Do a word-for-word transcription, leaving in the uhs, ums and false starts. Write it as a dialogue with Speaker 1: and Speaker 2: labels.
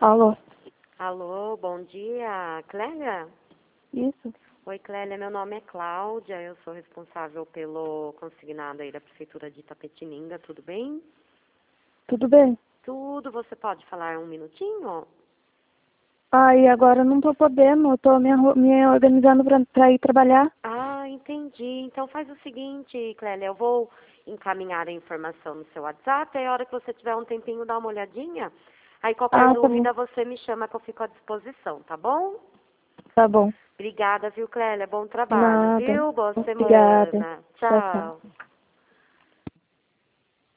Speaker 1: Alô?
Speaker 2: Alô, bom dia, Clélia?
Speaker 1: Isso?
Speaker 2: Oi, Clélia, meu nome é Cláudia, eu sou responsável pelo consignado aí da Prefeitura de Itapetininga, tudo bem?
Speaker 1: Tudo bem?
Speaker 2: Tudo, você pode falar um minutinho?
Speaker 1: Ai, agora eu não tô podendo, eu tô me, arru- me organizando pra, pra ir trabalhar.
Speaker 2: Ah, entendi. Então faz o seguinte, Clélia, eu vou encaminhar a informação no seu WhatsApp, aí a hora que você tiver um tempinho, dá uma olhadinha. Aí qualquer
Speaker 1: Ah, tá bom.
Speaker 2: dúvida você me chama que eu fico à disposição, tá bom?
Speaker 1: Tá bom.
Speaker 2: Obrigada, viu, Clélia? Bom trabalho,
Speaker 1: Nada.
Speaker 2: viu? Boa
Speaker 1: Obrigada.
Speaker 2: semana.
Speaker 1: Tchau, tchau.
Speaker 2: Tchau.